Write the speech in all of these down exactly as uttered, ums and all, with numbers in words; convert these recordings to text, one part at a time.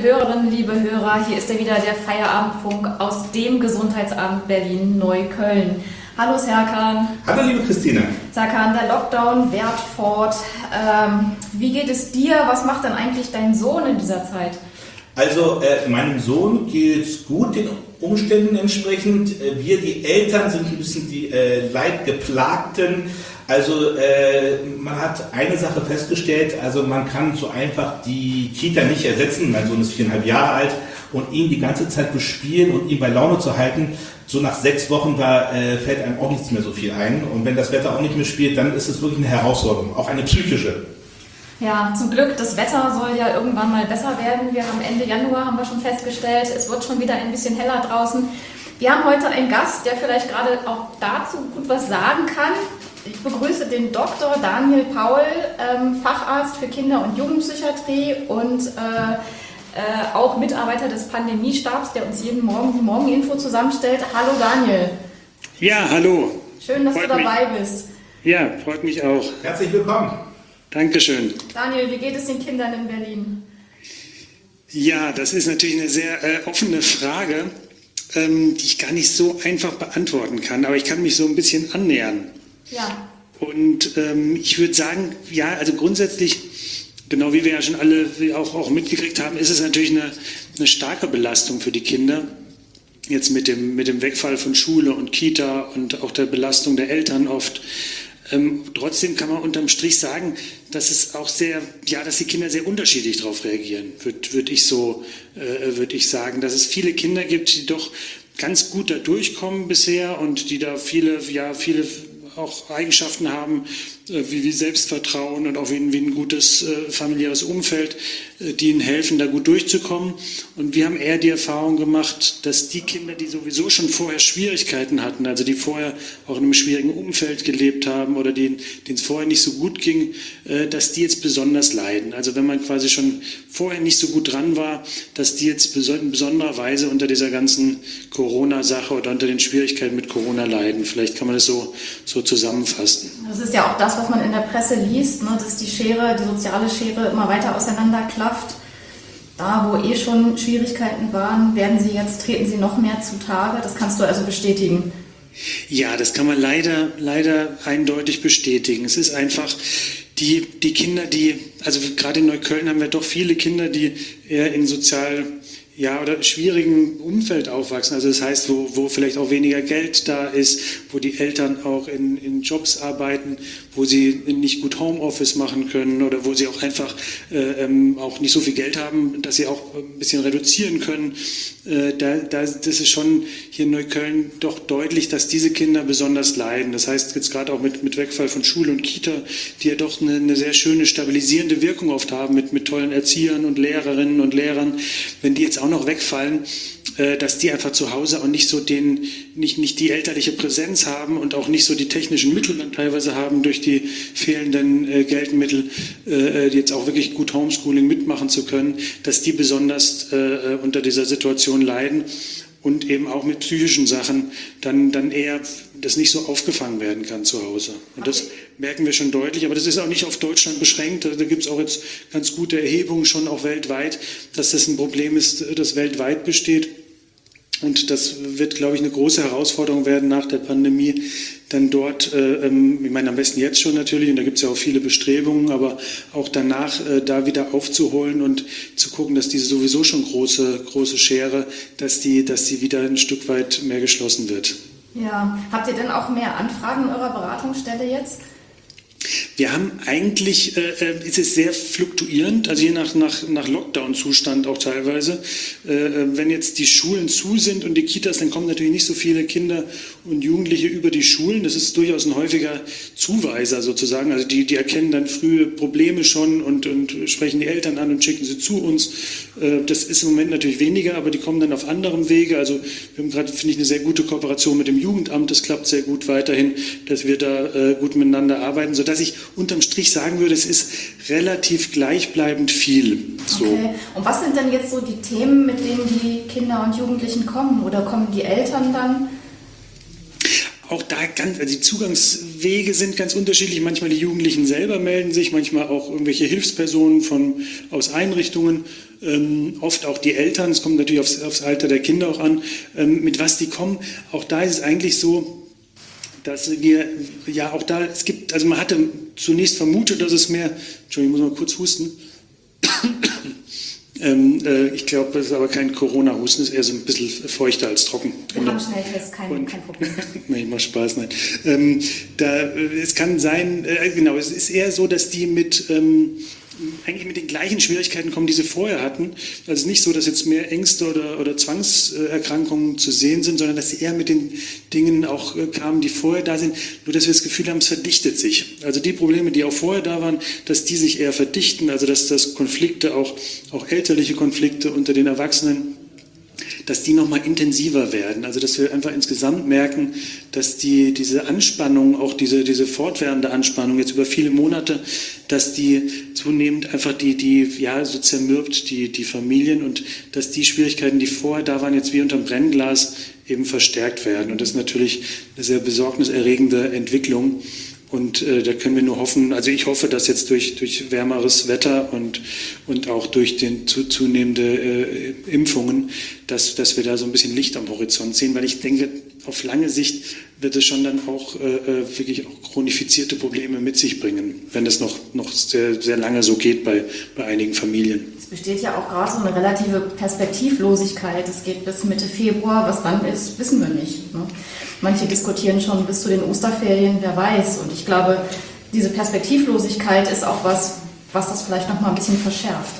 Hörerinnen, liebe Hörer, hier ist er wieder, der Feierabendfunk aus dem Gesundheitsamt Berlin-Neukölln. Hallo Serkan. Hallo liebe Christine. Serkan, der Lockdown währt fort. Ähm, wie geht es dir? Was macht denn eigentlich dein Sohn in dieser Zeit? Also äh, meinem Sohn geht es gut, den Umständen entsprechend. Äh, wir, die Eltern, sind ein bisschen die äh, Leidgeplagten. Also äh, man hat eine Sache festgestellt, also man kann so einfach die Kita nicht ersetzen. Mein Sohn ist viereinhalb Jahre alt und ihn die ganze Zeit bespielen und ihn bei Laune zu halten. So nach sechs Wochen, da äh, fällt einem auch nichts mehr so viel ein. Und wenn das Wetter auch nicht mehr spielt, dann ist es wirklich eine Herausforderung, auch eine psychische. Ja, zum Glück, das Wetter soll ja irgendwann mal besser werden. Wir haben Ende Januar, haben wir schon festgestellt, es wird schon wieder ein bisschen heller draußen. Wir haben heute einen Gast, der vielleicht gerade auch dazu gut was sagen kann. Ich begrüße den Doktor Daniel Paul, ähm, Facharzt für Kinder- und Jugendpsychiatrie und äh, äh, auch Mitarbeiter des Pandemiestabs, der uns jeden Morgen die Morgeninfo zusammenstellt. Hallo Daniel. Ja, hallo. Schön, dass freut du dabei mich. bist. Ja, freut mich auch. Herzlich willkommen. Dankeschön. Daniel, wie geht es den Kindern in Berlin? Ja, das ist natürlich eine sehr äh, offene Frage, ähm, die ich gar nicht so einfach beantworten kann, aber ich kann mich so ein bisschen annähern. Ja. Und ähm, ich würde sagen, ja, also grundsätzlich, genau wie wir ja schon alle auch, auch mitgekriegt haben, ist es natürlich eine, eine starke Belastung für die Kinder. Jetzt mit dem, mit dem Wegfall von Schule und Kita und auch der Belastung der Eltern oft. Ähm, trotzdem kann man unterm Strich sagen, dass es auch sehr, ja, dass die Kinder sehr unterschiedlich darauf reagieren, würde würd ich so, äh, würde ich sagen, dass es viele Kinder gibt, die doch ganz gut da durchkommen bisher und die da viele, ja, viele auch Eigenschaften haben, äh, wie, wie Selbstvertrauen und auch wie, wie ein gutes äh, familiäres Umfeld, äh, die ihnen helfen, da gut durchzukommen. Und wir haben eher die Erfahrung gemacht, dass die Kinder, die sowieso schon vorher Schwierigkeiten hatten, also die vorher auch in einem schwierigen Umfeld gelebt haben oder denen es vorher nicht so gut ging, äh, dass die jetzt besonders leiden. Also wenn man quasi schon vorher nicht so gut dran war, dass die jetzt in besonderer Weise unter dieser ganzen Corona-Sache oder unter den Schwierigkeiten mit Corona leiden. Vielleicht kann man das so, so zusammenfassen. Das ist ja auch das, was man in der Presse liest, ne, dass die Schere, die soziale Schere immer weiter auseinanderklafft. Da, wo eh schon Schwierigkeiten waren, werden sie jetzt, treten sie noch mehr zutage. Das kannst du also bestätigen. Ja, das kann man leider, leider eindeutig bestätigen. Es ist einfach die, die Kinder, die, also gerade in Neukölln haben wir doch viele Kinder, die eher in sozial ja, oder schwierigen Umfeld aufwachsen. Also das heißt, wo, wo vielleicht auch weniger Geld da ist, wo die Eltern auch in, in Jobs arbeiten, wo sie nicht gut Homeoffice machen können oder wo sie auch einfach äh, ähm, auch nicht so viel Geld haben, dass sie auch ein bisschen reduzieren können. Äh, da, da, das ist schon hier in Neukölln doch deutlich, dass diese Kinder besonders leiden. Das heißt jetzt gerade auch mit, mit Wegfall von Schule und Kita, die ja doch eine, eine sehr schöne stabilisierende Wirkung oft haben mit, mit tollen Erziehern und Lehrerinnen und Lehrern. Wenn die jetzt auch noch wegfallen, äh, dass die einfach zu Hause auch nicht so den, nicht, nicht die elterliche Präsenz haben und auch nicht so die technischen Mittel dann teilweise haben durch die fehlenden äh, Geldmittel, äh, jetzt auch wirklich gut Homeschooling mitmachen zu können, dass die besonders äh, unter dieser Situation leiden und eben auch mit psychischen Sachen dann, dann eher das nicht so aufgefangen werden kann zu Hause. Und das merken wir schon deutlich, aber das ist auch nicht auf Deutschland beschränkt. Da gibt es auch jetzt ganz gute Erhebungen schon auch weltweit, dass das ein Problem ist, das weltweit besteht. Und das wird, glaube ich, eine große Herausforderung werden nach der Pandemie, dann dort, äh, ich meine am besten jetzt schon natürlich, und da gibt es ja auch viele Bestrebungen, aber auch danach äh, da wieder aufzuholen und zu gucken, dass diese sowieso schon große, große Schere, dass die, dass die wieder ein Stück weit mehr geschlossen wird. Ja, habt ihr denn auch mehr Anfragen in eurer Beratungsstelle jetzt? Wir haben eigentlich, äh, ist es sehr fluktuierend, also je nach, nach, nach Lockdown-Zustand auch teilweise. Äh, wenn jetzt die Schulen zu sind und die Kitas, dann kommen natürlich nicht so viele Kinder und Jugendliche über die Schulen. Das ist durchaus ein häufiger Zuweiser sozusagen. Also die, die erkennen dann frühe Probleme schon und, und sprechen die Eltern an und schicken sie zu uns. Äh, das ist im Moment natürlich weniger, aber die kommen dann auf anderem Wege. Also wir haben gerade, finde ich, eine sehr gute Kooperation mit dem Jugendamt. Das klappt sehr gut weiterhin, dass wir da äh, gut miteinander arbeiten, sodass ich unterm Strich sagen würde, es ist relativ gleichbleibend viel. So. Okay. Und was sind denn jetzt so die Themen, mit denen die Kinder und Jugendlichen kommen? Oder kommen die Eltern dann? auch da ganz, also die Zugangswege sind ganz unterschiedlich. Manchmal die Jugendlichen selber melden sich, manchmal auch irgendwelche Hilfspersonen von, aus Einrichtungen, ähm, oft auch die Eltern. Es kommt natürlich aufs, aufs Alter der Kinder auch an, ähm, mit was die kommen. Auch da ist es eigentlich so, dass wir, ja auch da, es gibt, also man hatte zunächst vermutet, dass es mehr, Entschuldigung, ich muss mal kurz husten. Ähm, äh, ich glaube, das ist aber kein Corona-Husten, ist eher so ein bisschen feuchter als trocken. Wir haben Schnelltests, kein, kein Problem. Nein, macht Spaß, nein. Ähm, da, äh, es kann sein, äh, genau, es ist eher so, dass die mit, ähm, eigentlich mit den gleichen Schwierigkeiten kommen, die sie vorher hatten. Also nicht so, dass jetzt mehr Ängste oder, oder Zwangserkrankungen zu sehen sind, sondern dass sie eher mit den Dingen auch äh, kamen, die vorher da sind, nur dass wir das Gefühl haben, es verdichtet sich. Also die Probleme, die auch vorher da waren, dass die sich eher verdichten, also dass das Konflikte, auch, auch elterliche Konflikte unter den Erwachsenen, dass die nochmal intensiver werden. Also dass wir einfach insgesamt merken, dass die, diese Anspannung, auch diese, diese fortwährende Anspannung jetzt über viele Monate, dass die zunehmend einfach die, die ja, so zermürbt die, die Familien und dass die Schwierigkeiten, die vorher da waren, jetzt wie unterm Brennglas eben verstärkt werden. Und das ist natürlich eine sehr besorgniserregende Entwicklung. Und äh, da können wir nur hoffen, also ich hoffe, dass jetzt durch, durch wärmeres Wetter und, und auch durch den zu, zunehmende äh, Impfungen, dass, dass wir da so ein bisschen Licht am Horizont sehen, weil ich denke, auf lange Sicht wird es schon dann auch äh, wirklich auch chronifizierte Probleme mit sich bringen, wenn das noch, noch sehr, sehr lange so geht bei, bei einigen Familien. Es besteht ja auch gerade so eine relative Perspektivlosigkeit. Es geht bis Mitte Februar, was dann ist, wissen wir nicht. Ne? Manche diskutieren schon bis zu den Osterferien, wer weiß. Und ich glaube, diese Perspektivlosigkeit ist auch was, was das vielleicht noch mal ein bisschen verschärft.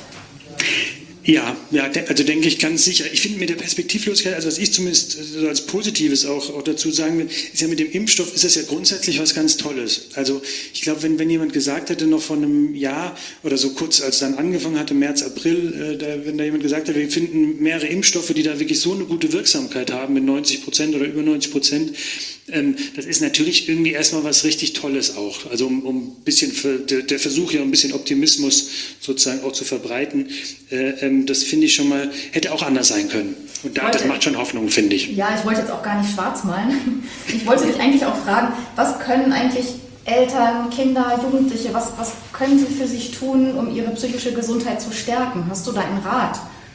Ja, ja, also denke ich ganz sicher. Ich finde mit der Perspektivlosigkeit, also was ich zumindest so als Positives auch, auch dazu sagen will, ist ja mit dem Impfstoff ist das ja grundsätzlich was ganz Tolles. Also ich glaube, wenn, wenn jemand gesagt hätte, noch vor einem Jahr oder so kurz, als dann angefangen hatte, März, April, äh, da, wenn da jemand gesagt hätte, wir finden mehrere Impfstoffe, die da wirklich so eine gute Wirksamkeit haben, mit neunzig Prozent oder über neunzig Prozent, ähm, das ist natürlich irgendwie erstmal was richtig Tolles auch. Also um, um ein bisschen, für, der, der Versuch ja ein bisschen Optimismus sozusagen auch zu verbreiten, äh, das finde ich schon mal, hätte auch anders sein können. Und da, das macht schon Hoffnung, finde ich. Ja, ich wollte jetzt auch gar nicht schwarz malen. Ich wollte dich eigentlich auch fragen, was können eigentlich Eltern, Kinder, Jugendliche, was, was können sie für sich tun, um ihre psychische Gesundheit zu stärken? Hast du da einen Rat?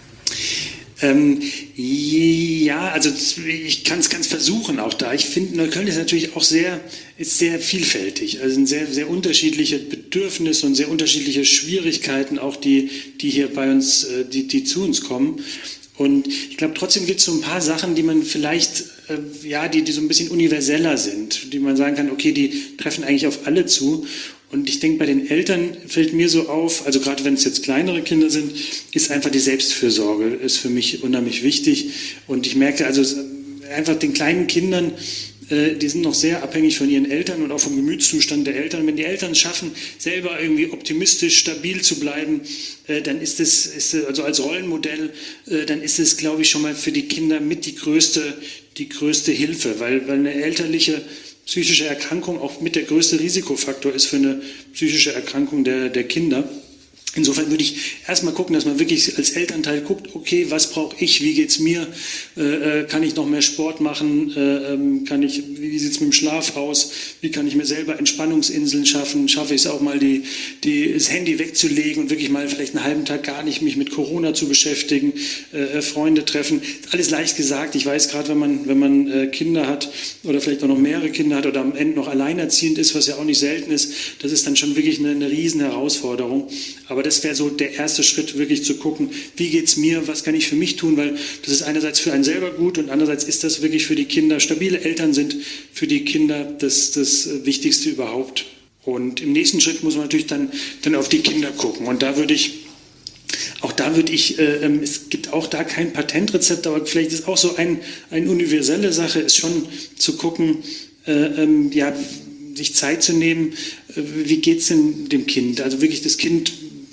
Ähm, ja, also ich kann es versuchen auch da. Ich finde, Neukölln ist natürlich auch sehr, ist sehr vielfältig. Also sind sehr, sehr unterschiedliche Bedürfnisse und sehr unterschiedliche Schwierigkeiten auch, die, die hier bei uns, die, die zu uns kommen. Und ich glaube, trotzdem gibt es so ein paar Sachen, die man vielleicht, äh, ja, die, die so ein bisschen universeller sind, die man sagen kann, okay, die treffen eigentlich auf alle zu. Und ich denke, bei den Eltern fällt mir so auf, also gerade wenn es jetzt kleinere Kinder sind, ist einfach die Selbstfürsorge, ist für mich unheimlich wichtig. Und ich merke also einfach den kleinen Kindern, äh, die sind noch sehr abhängig von ihren Eltern und auch vom Gemütszustand der Eltern. Wenn die Eltern es schaffen, selber irgendwie optimistisch, stabil zu bleiben, äh, dann ist es, ist, also als Rollenmodell, äh, dann ist es, glaube ich, schon mal für die Kinder mit die größte, die größte Hilfe, weil, weil eine elterliche psychische Erkrankung auch mit der größte Risikofaktor ist für eine psychische Erkrankung der, der Kinder. Insofern würde ich erstmal gucken, dass man wirklich als Elternteil guckt, okay, was brauche ich, wie geht's mir, äh, kann ich noch mehr Sport machen, äh, kann ich, wie sieht's mit dem Schlaf aus, wie kann ich mir selber Entspannungsinseln schaffen, schaffe ich es auch mal, die, die, das Handy wegzulegen und wirklich mal vielleicht einen halben Tag gar nicht mich mit Corona zu beschäftigen, äh, Freunde treffen, alles leicht gesagt. Ich weiß gerade, wenn man, wenn man äh, Kinder hat oder vielleicht auch noch mehrere Kinder hat oder am Ende noch alleinerziehend ist, was ja auch nicht selten ist, das ist dann schon wirklich eine, eine riesen Herausforderung. Aber das wäre so der erste Schritt, wirklich zu gucken, wie geht's mir, was kann ich für mich tun, weil das ist einerseits für einen selber gut und andererseits ist das wirklich für die Kinder, stabile Eltern sind für die Kinder das, das Wichtigste überhaupt. Und im nächsten Schritt muss man natürlich dann, dann auf die Kinder gucken. Und da würde ich, auch da würde ich, äh, es gibt auch da kein Patentrezept, aber vielleicht ist auch so ein, eine universelle Sache, ist schon zu gucken, äh, ähm, ja, sich Zeit zu nehmen, äh, wie geht's denn dem Kind? Also wirklich das Kind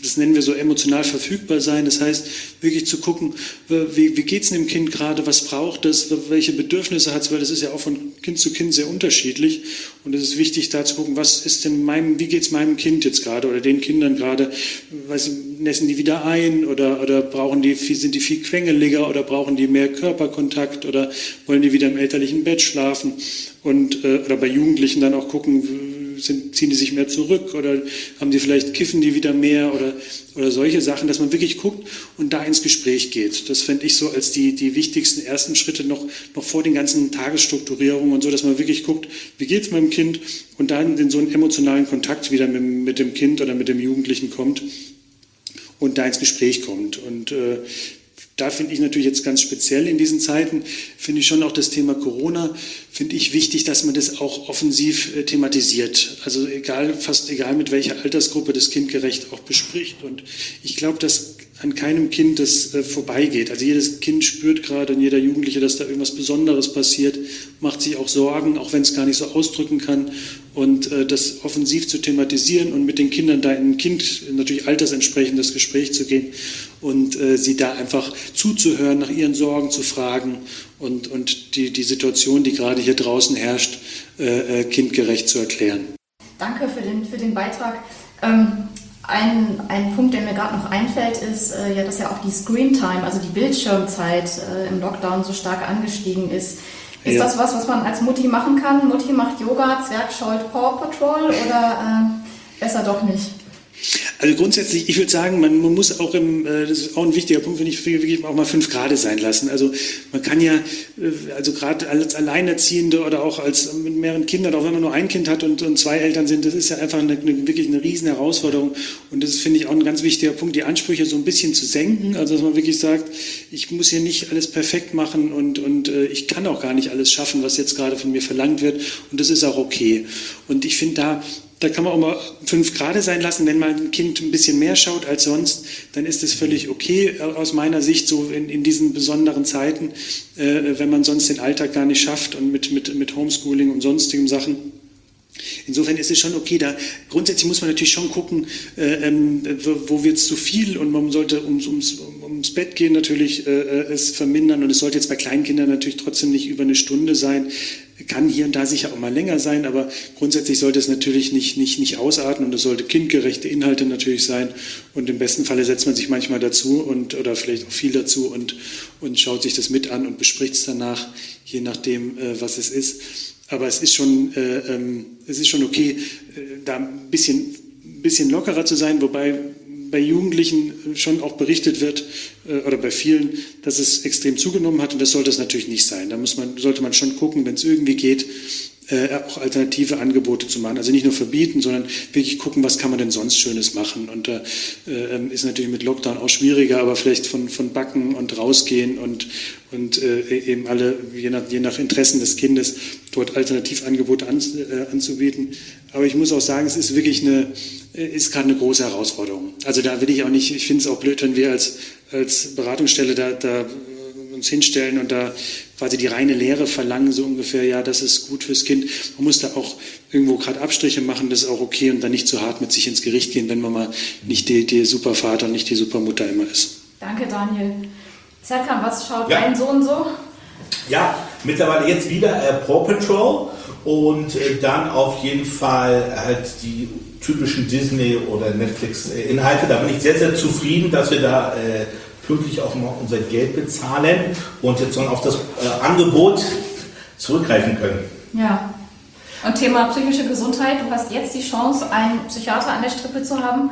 das nennen wir so emotional verfügbar sein. Das heißt, wirklich zu gucken, wie, wie geht es dem Kind gerade, was braucht es, welche Bedürfnisse hat es, weil das ist ja auch von Kind zu Kind sehr unterschiedlich. Und es ist wichtig, da zu gucken, was ist denn meinem, wie geht es meinem Kind jetzt gerade oder den Kindern gerade, was, nässen die wieder ein oder, oder brauchen die, sind die viel quengeliger oder brauchen die mehr Körperkontakt oder wollen die wieder im elterlichen Bett schlafen und äh, oder bei Jugendlichen dann auch gucken, sind, ziehen die sich mehr zurück oder haben die vielleicht, kiffen die wieder mehr oder, oder solche Sachen, dass man wirklich guckt und da ins Gespräch geht. Das fände ich so als die, die wichtigsten ersten Schritte noch, noch vor den ganzen Tagesstrukturierungen und so, dass man wirklich guckt, wie geht es meinem Kind und dann in so einen emotionalen Kontakt wieder mit, mit dem Kind oder mit dem Jugendlichen kommt und da ins Gespräch kommt. Und äh, da finde ich natürlich jetzt ganz speziell in diesen Zeiten, finde ich schon auch das Thema Corona, finde ich wichtig, dass man das auch offensiv äh, thematisiert. Also egal, fast egal mit welcher Altersgruppe das kindgerecht auch bespricht. Und ich glaube, dass an keinem Kind das äh, vorbeigeht. Also jedes Kind spürt gerade und jeder Jugendliche, dass da irgendwas Besonderes passiert, macht sich auch Sorgen, auch wenn es gar nicht so ausdrücken kann. Und äh, das offensiv zu thematisieren und mit den Kindern da in ein Kind, natürlich altersentsprechendes Gespräch zu gehen und äh, sie da einfach zuzuhören, nach ihren Sorgen zu fragen und, und die, die Situation, die gerade hier draußen herrscht, äh, äh, kindgerecht zu erklären. Danke für den, für den Beitrag. Ähm, ein, ein Punkt, der mir gerade noch einfällt, ist, äh, ja, dass ja auch die Screentime, also die Bildschirmzeit äh, im Lockdown so stark angestiegen ist. Ist ja. das was, was man als Mutti machen kann? Mutti macht Yoga, Zwerg scheut Paw Patrol oder äh, besser doch nicht? Also grundsätzlich, ich würde sagen, man, man muss auch, im, äh, das ist auch ein wichtiger Punkt, finde ich, wirklich auch mal fünf Grade sein lassen. Also man kann ja, äh, also gerade als Alleinerziehende oder auch als mit mehreren Kindern, auch wenn man nur ein Kind hat und, und zwei Eltern sind, das ist ja einfach eine, eine, wirklich eine riesen Herausforderung. Und das ist, finde ich, auch ein ganz wichtiger Punkt, die Ansprüche so ein bisschen zu senken. Also dass man wirklich sagt, ich muss hier nicht alles perfekt machen und, und äh, ich kann auch gar nicht alles schaffen, was jetzt gerade von mir verlangt wird. Und das ist auch okay. Und ich finde da, Da kann man auch mal fünf Grade sein lassen. Wenn mal ein Kind ein bisschen mehr schaut als sonst, dann ist das völlig okay aus meiner Sicht, so in, in diesen besonderen Zeiten, äh, wenn man sonst den Alltag gar nicht schafft und mit, mit, mit Homeschooling und sonstigen Sachen. Insofern ist es schon okay. Da grundsätzlich muss man natürlich schon gucken, äh, wo, wo wird es zu viel und man sollte ums, ums, ums Bett gehen natürlich äh, es vermindern und es sollte jetzt bei Kleinkindern natürlich trotzdem nicht über eine Stunde sein. Kann hier und da sicher auch mal länger sein, aber grundsätzlich sollte es natürlich nicht, nicht, nicht ausarten und es sollte kindgerechte Inhalte natürlich sein und im besten Falle setzt man sich manchmal dazu und oder vielleicht auch viel dazu und, und schaut sich das mit an und bespricht es danach, je nachdem, äh, was es ist. Aber es ist schon, äh, ähm, es ist schon okay, äh, da ein bisschen, bisschen lockerer zu sein, wobei bei Jugendlichen schon auch berichtet wird, äh, oder bei vielen, dass es extrem zugenommen hat und das sollte es natürlich nicht sein. Da muss man, sollte man schon gucken, wenn es irgendwie geht, äh, auch alternative Angebote zu machen. Also nicht nur verbieten, sondern wirklich gucken, was kann man denn sonst Schönes machen. Und da äh, ist natürlich mit Lockdown auch schwieriger, aber vielleicht von, von Backen und rausgehen und, und äh, eben alle, je nach, je nach Interessen des Kindes, dort Alternativangebote an, äh, anzubieten. Aber ich muss auch sagen, es ist wirklich eine, ist gerade eine große Herausforderung. Also da will ich auch nicht, ich finde es auch blöd, wenn wir als, als Beratungsstelle da, da uns hinstellen und da quasi die reine Lehre verlangen, so ungefähr, ja, das ist gut fürs Kind. Man muss da auch irgendwo gerade Abstriche machen, das ist auch okay und dann nicht zu hart mit sich ins Gericht gehen, wenn man mal nicht die, die Supervater und nicht die Supermutter immer ist. Danke, Daniel. Serkan, was schaut ja. dein Sohn so? Ja, mittlerweile jetzt wieder äh, Paw Patrol und äh, dann auf jeden Fall halt die typischen Disney- oder Netflix-Inhalte. Da bin ich sehr, sehr zufrieden, dass wir da äh, pünktlich auch mal unser Geld bezahlen und jetzt dann auf das äh, Angebot zurückgreifen können. Ja. Und Thema psychische Gesundheit, du hast jetzt die Chance, einen Psychiater an der Strippe zu haben?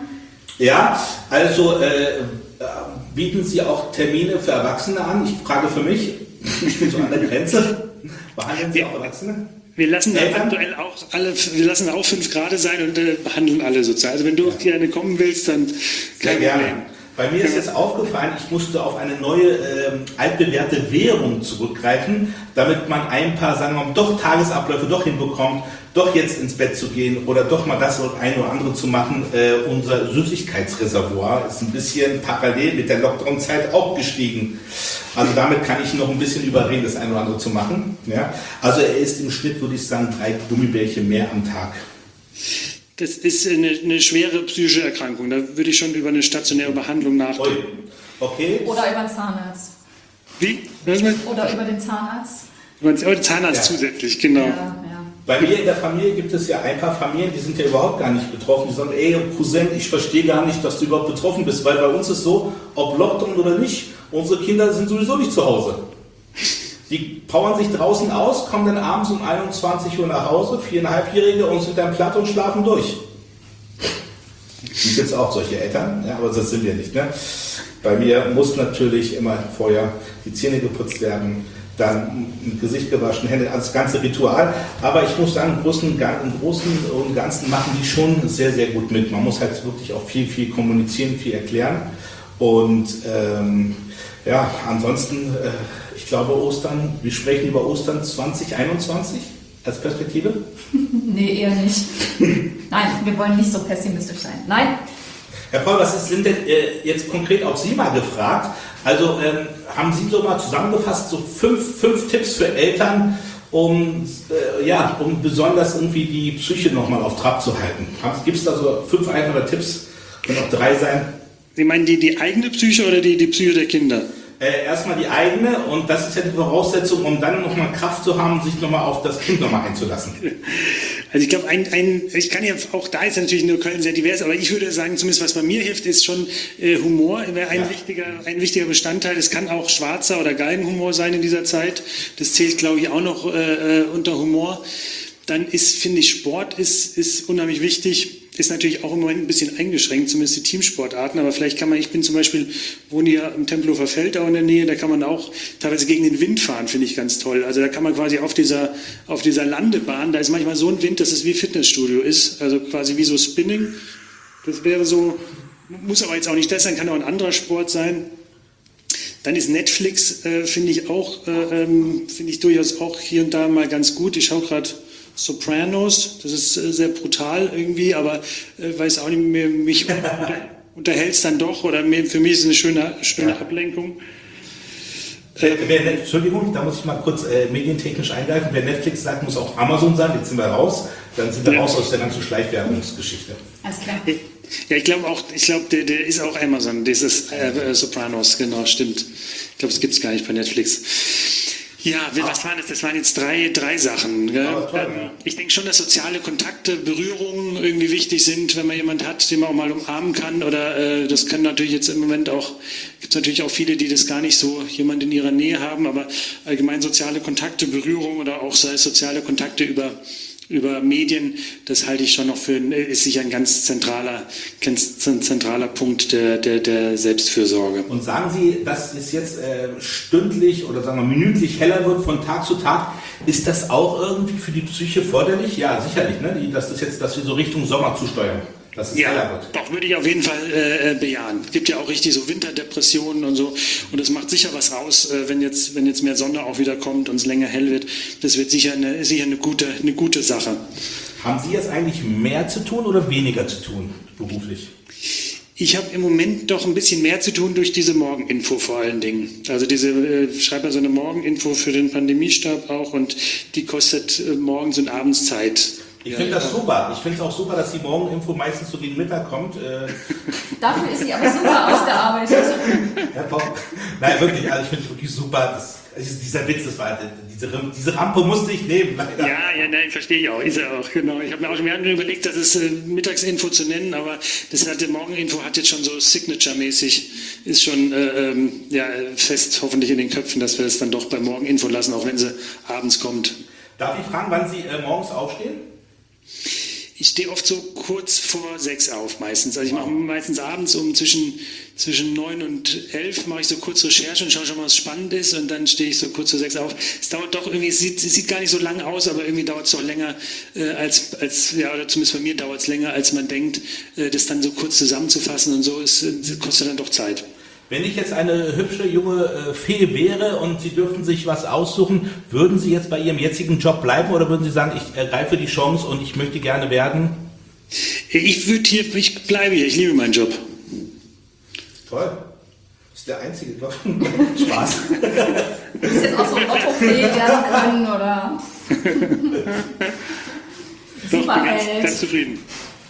Ja, also äh, bieten Sie auch Termine für Erwachsene an? Ich frage für mich, ich bin so an der Grenze. Behandeln Sie auch Erwachsene? Wir lassen da aktuell auch alle, wir lassen auch fünf Grade sein und äh, behandeln alle sozusagen. Also wenn du hier eine kommen willst, dann kein Problem. Gerne. Bei mir ist jetzt aufgefallen, ich musste auf eine neue, äh, altbewährte Währung zurückgreifen, damit man ein paar, sagen wir mal, doch Tagesabläufe doch hinbekommt, doch jetzt ins Bett zu gehen oder doch mal das oder ein oder andere zu machen. Äh, unser Süßigkeitsreservoir ist ein bisschen parallel mit der Lockdown-Zeit auch gestiegen. Also damit kann ich noch ein bisschen überreden, das ein oder andere zu machen. Ja? Also er isst im Schnitt, würde ich sagen, drei Gummibärchen mehr am Tag. das ist eine, eine schwere psychische Erkrankung. Da würde ich schon über eine stationäre Behandlung nachdenken. Okay. Oder über den Zahnarzt. Wie? Oder über den Zahnarzt. Über den Zahnarzt Ja. zusätzlich, genau. Ja, ja. Bei mir in der Familie gibt es ja ein paar Familien, die sind ja überhaupt gar nicht betroffen. Die sagen, ey Cousin, ich verstehe gar nicht, dass du überhaupt betroffen bist, weil bei uns ist so, ob Lockdown oder nicht, unsere Kinder sind sowieso nicht zu Hause. Die powern sich draußen aus, kommen dann abends um einundzwanzig Uhr nach Hause, viereinhalbjährige, und sind dann platt und schlafen durch. Gibt jetzt auch solche Eltern, ja, aber das sind wir nicht. Ne? Bei mir muss natürlich immer vorher die Zähne geputzt werden, dann ein Gesicht gewaschen, Hände, also das ganze Ritual. Aber ich muss sagen, im Großen, im Großen und Ganzen machen die schon sehr, sehr gut mit. Man muss halt wirklich auch viel, viel kommunizieren, viel erklären. Und ähm, ja, ansonsten, äh, ich glaube Ostern, wir sprechen über Ostern zwanzig einundzwanzig als Perspektive. Nee, eher nicht. Nein, wir wollen nicht so pessimistisch sein. Nein. Herr Paul, was ist, sind denn äh, jetzt konkret auch Sie mal gefragt? Also ähm, haben Sie so mal zusammengefasst, so fünf, fünf Tipps für Eltern, um, äh, ja, um besonders irgendwie die Psyche nochmal auf Trab zu halten? Gibt es da so fünf einfache Tipps? Können auch drei sein. Sie meinen die, die eigene Psyche oder die, die Psyche der Kinder? Äh, erstmal die eigene, und das ist ja die Voraussetzung, um dann nochmal Kraft zu haben, sich nochmal auf das Kind nochmal einzulassen. Also ich glaube, ein, ein, ich kann ja auch, da ist natürlich nur Köln sehr divers, aber ich würde sagen, zumindest was bei mir hilft, ist schon äh, Humor, wäre ein, ja. wichtiger, ein wichtiger Bestandteil. Es kann auch schwarzer oder Galgenhumor sein in dieser Zeit. Das zählt, glaube ich, auch noch äh, unter Humor. Dann ist, finde ich, Sport ist, ist unheimlich wichtig. Ist natürlich auch im Moment ein bisschen eingeschränkt, zumindest die Teamsportarten, aber vielleicht kann man, ich bin zum Beispiel, wohne hier im Tempelhofer Feld auch in der Nähe, da kann man auch teilweise gegen den Wind fahren, finde ich ganz toll. Also da kann man quasi auf dieser, auf dieser Landebahn, da ist manchmal so ein Wind, dass es wie Fitnessstudio ist, also quasi wie so Spinning. Das wäre so, muss aber jetzt auch nicht das sein, kann auch ein anderer Sport sein. Dann ist Netflix, äh, finde ich auch, äh, ähm, finde ich durchaus auch hier und da mal ganz gut. Ich schaue gerade Sopranos, das ist äh, sehr brutal irgendwie, aber äh, weiß auch nicht, mehr, mich unter, unterhält es dann doch, oder mir, für mich ist es eine schöne, schöne ja. Ablenkung. Äh, wer, Entschuldigung, da muss ich mal kurz äh, medientechnisch eingreifen. Wer Netflix sagt, muss auch Amazon sein. Jetzt sind wir raus. Dann sind wir ja. raus aus der ganzen Schleichwerbungsgeschichte. Alles klar. Ja, ich glaube auch, ich glaube, der, der ist auch Amazon, dieses äh, Sopranos, genau, stimmt. Ich glaube, es gibt es gar nicht bei Netflix. Ja, was waren das? Das waren jetzt drei, drei Sachen. Gell? Toll, ja. Ich denke schon, dass soziale Kontakte, Berührungen irgendwie wichtig sind, wenn man jemanden hat, den man auch mal umarmen kann. Oder äh, das können natürlich jetzt im Moment auch, gibt es natürlich auch viele, die das gar nicht so jemand in ihrer Nähe haben, aber allgemein soziale Kontakte, Berührungen oder auch sei es soziale Kontakte über über Medien, das halte ich schon noch für, ist sicher ein ganz zentraler, ganz zentraler Punkt der, der, der Selbstfürsorge. Und sagen Sie, dass es jetzt äh, stündlich oder sagen wir minütlich heller wird von Tag zu Tag, ist das auch irgendwie für die Psyche förderlich? Ja, sicherlich, ne? Die, dass das jetzt, dass wir so Richtung Sommer zusteuern. Dass es ja, heller wird. Doch, würde ich auf jeden Fall äh, bejahen. Es gibt ja auch richtig so Winterdepressionen und so, und das macht sicher was aus, äh, wenn jetzt, wenn jetzt mehr Sonne auch wieder kommt und es länger hell wird. Das wird sicher eine, sicher eine gute, eine gute Sache. Haben Sie jetzt eigentlich mehr zu tun oder weniger zu tun, beruflich? Ich habe im Moment doch ein bisschen mehr zu tun durch diese Morgeninfo vor allen Dingen. Also diese, äh, schreibe ja so eine Morgeninfo für den Pandemiestab auch, und die kostet äh, morgens und abends Zeit. Ich finde das super. Ich finde es auch super, dass die Morgeninfo meistens so gegen Mittag kommt. Dafür ist sie aber super ausgearbeitet. Ja, nein, wirklich, also ich finde es wirklich super. Das, dieser Witz, das war, diese, diese Rampe musste ich nehmen, leider. Ja, ja, nein, verstehe ich auch. Ist er auch, genau. Ich habe mir auch wir hatten überlegt, das ist äh, Mittagsinfo zu nennen, aber das hatte, Morgeninfo hat jetzt schon so Signature-mäßig, ist schon äh, ähm, ja, fest hoffentlich in den Köpfen, dass wir es dann doch bei Morgeninfo lassen, auch wenn sie abends kommt. Darf ich fragen, wann Sie äh, morgens aufstehen? Ich stehe oft so kurz vor sechs auf meistens. Also ich mache meistens abends um zwischen, zwischen neun und elf mache ich so kurz Recherche und schaue schon mal, was spannend ist, und dann stehe ich so kurz vor sechs auf. Es dauert doch irgendwie, es sieht, es sieht gar nicht so lang aus, aber irgendwie dauert es doch länger äh, als, als, ja, oder zumindest bei mir dauert es länger, als man denkt, äh, das dann so kurz zusammenzufassen, und so ist, das kostet dann doch Zeit. Wenn ich jetzt eine hübsche junge äh, Fee wäre und Sie dürften sich was aussuchen, würden Sie jetzt bei Ihrem jetzigen Job bleiben oder würden Sie sagen, ich ergreife die Chance und ich möchte gerne werden? Ich würde hier, ich bleibe hier, ich liebe meinen Job. Toll. Das ist der einzige Job. Spaß. Du bist jetzt auch so ein Otto-Fee werden können, oder? Doch, bin ganz, ganz zufrieden.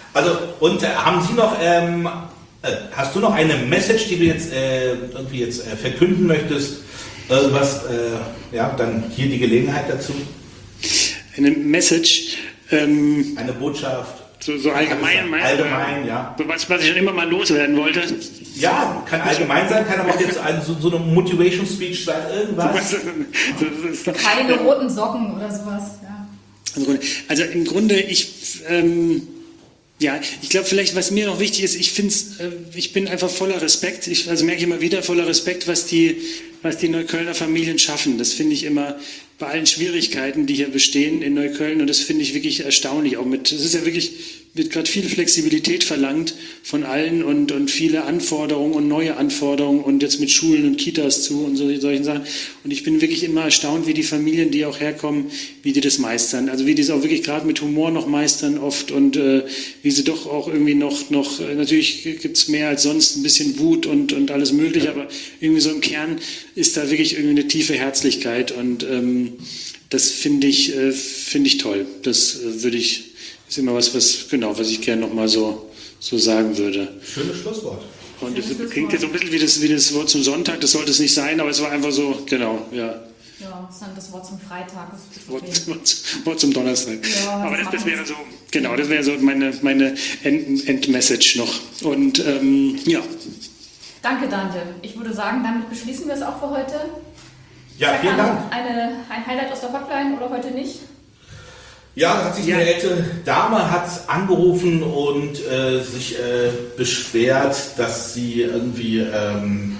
Also, und äh, haben Sie noch, ähm, äh, hast du noch eine Message, die du jetzt äh, irgendwie jetzt äh, verkünden möchtest? Irgendwas, äh, ja, dann hier die Gelegenheit dazu. Eine Message. Ähm, eine Botschaft. So, so allgemein, mein, allgemein, ja. Was, was ich schon immer mal loswerden wollte. Ja, kann allgemein sein, kann aber auch jetzt ein, so, so eine Motivation Speech sein, irgendwas. Keine roten Socken oder sowas, ja. Also im Grunde, ich, ähm, ja, ich glaube vielleicht, was mir noch wichtig ist, ich finde äh, ich bin einfach voller Respekt, ich, also merke ich immer wieder voller Respekt, was die, was die Neuköllner Familien schaffen. Das finde ich immer bei allen Schwierigkeiten, die hier bestehen in Neukölln, und das finde ich wirklich erstaunlich. Auch mit, es ist ja wirklich, wird gerade viel Flexibilität verlangt von allen und, und viele Anforderungen und neue Anforderungen und jetzt mit Schulen und Kitas zu und so, solchen Sachen. Und ich bin wirklich immer erstaunt, wie die Familien, die auch herkommen, wie die das meistern. Also wie die es auch wirklich gerade mit Humor noch meistern oft und äh, wie sie doch auch irgendwie noch, noch äh, natürlich gibt es mehr als sonst ein bisschen Wut und, und alles Mögliche, aber irgendwie so im Kern ist da wirklich irgendwie eine tiefe Herzlichkeit und ähm, das finde ich, äh, finde ich toll. Das äh, würde ich, ist immer was, was, genau, was ich gerne nochmal so, so sagen würde. Schönes Schlusswort. Und das klingt jetzt so ein bisschen wie das, wie das Wort zum Sonntag, das sollte es nicht sein, aber es war einfach so, genau, ja. Ja, das ist dann das Wort zum Freitag. Das Wort, Wort, Wort zum Donnerstag. Ja, aber das, das, das wäre so, genau, das wäre so meine, meine End, Endmessage noch. Und ähm, ja. Danke, Daniel. Ich würde sagen, damit beschließen wir es auch für heute. Ja, vielen Dank. Eine, ein Highlight aus der Hotline oder heute nicht? Ja, da hat sich ja. eine ältere Dame hat angerufen und äh, sich äh, beschwert, dass sie irgendwie ähm,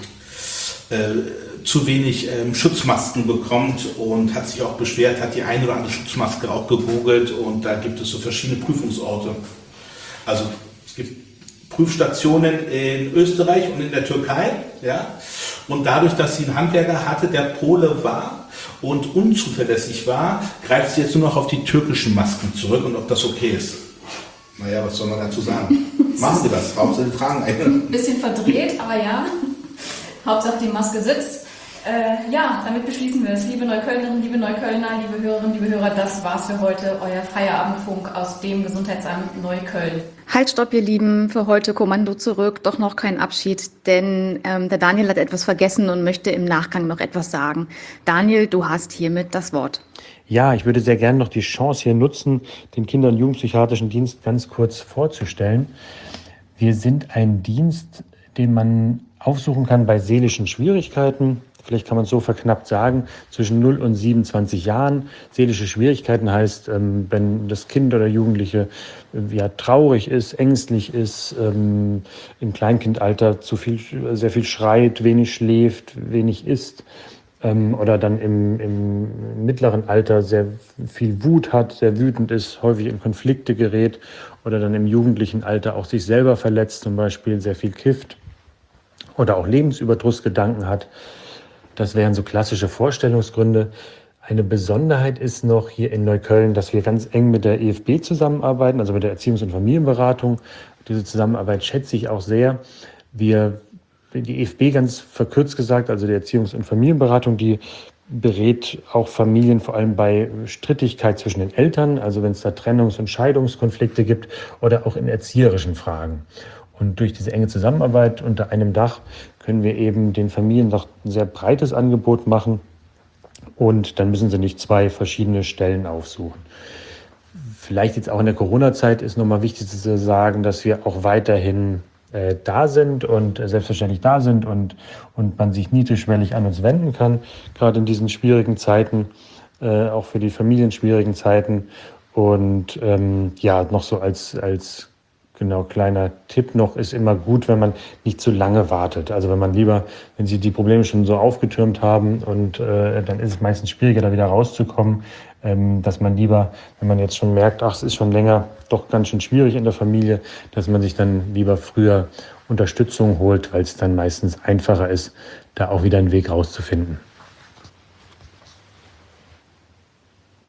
äh, zu wenig ähm, Schutzmasken bekommt und hat sich auch beschwert, hat die eine oder andere Schutzmaske auch gegoogelt und da gibt es so verschiedene Prüfungsorte. Also es gibt Prüfstationen in Österreich und in der Türkei, ja. Und dadurch, dass sie einen Handwerker hatte, der Pole war und unzuverlässig war, greift sie jetzt nur noch auf die türkischen Masken zurück und ob das okay ist. Naja, was soll man dazu sagen? Machen Sie das, Raum Sie die Fragen ein. Ein bisschen verdreht, aber ja. Hauptsache die Maske sitzt. Äh, ja, damit beschließen wir es. Liebe Neuköllnerinnen, liebe Neuköllner, liebe Hörerinnen, liebe Hörer, das war's für heute. Euer Feierabendfunk aus dem Gesundheitsamt Neukölln. Halt, stopp, ihr Lieben, für heute Kommando zurück, doch noch kein Abschied, denn ähm, der Daniel hat etwas vergessen und möchte im Nachgang noch etwas sagen. Daniel, du hast hiermit das Wort. Ja, ich würde sehr gerne noch die Chance hier nutzen, den Kinder- und Jugendpsychiatrischen Dienst ganz kurz vorzustellen. Wir sind ein Dienst, den man aufsuchen kann bei seelischen Schwierigkeiten. Vielleicht kann man es so verknappt sagen, zwischen null und siebenundzwanzig Jahren. Seelische Schwierigkeiten heißt, ähm, wenn das Kind oder Jugendliche äh, ja, traurig ist, ängstlich ist, ähm, im Kleinkindalter zu viel, sehr viel schreit, wenig schläft, wenig isst, ähm, oder dann im, im mittleren Alter sehr viel Wut hat, sehr wütend ist, häufig in Konflikte gerät oder dann im jugendlichen Alter auch sich selber verletzt, zum Beispiel sehr viel kifft oder auch Lebensüberdrussgedanken hat. Das wären so klassische Vorstellungsgründe. Eine Besonderheit ist noch hier in Neukölln, dass wir ganz eng mit der E F B zusammenarbeiten, also mit der Erziehungs- und Familienberatung. Diese Zusammenarbeit schätze ich auch sehr. Wir, die E F B ganz verkürzt gesagt, also die Erziehungs- und Familienberatung, die berät auch Familien vor allem bei Strittigkeit zwischen den Eltern, also wenn es da Trennungs- und Scheidungskonflikte gibt oder auch in erzieherischen Fragen. Und durch diese enge Zusammenarbeit unter einem Dach können wir eben den Familien noch ein sehr breites Angebot machen und dann müssen sie nicht zwei verschiedene Stellen aufsuchen. Vielleicht jetzt auch in der Corona-Zeit ist nochmal wichtig zu sagen, dass wir auch weiterhin äh, da sind und äh, selbstverständlich da sind und, und man sich niedrigschwellig an uns wenden kann, gerade in diesen schwierigen Zeiten, äh, auch für die Familien schwierigen Zeiten. Und ähm, ja, noch so als, als Genau, kleiner Tipp noch, ist immer gut, wenn man nicht zu lange wartet. Also wenn man lieber, wenn Sie die Probleme schon so aufgetürmt haben und äh, dann ist es meistens schwieriger, da wieder rauszukommen, ähm, dass man lieber, wenn man jetzt schon merkt, ach, es ist schon länger doch ganz schön schwierig in der Familie, dass man sich dann lieber früher Unterstützung holt, weil es dann meistens einfacher ist, da auch wieder einen Weg rauszufinden.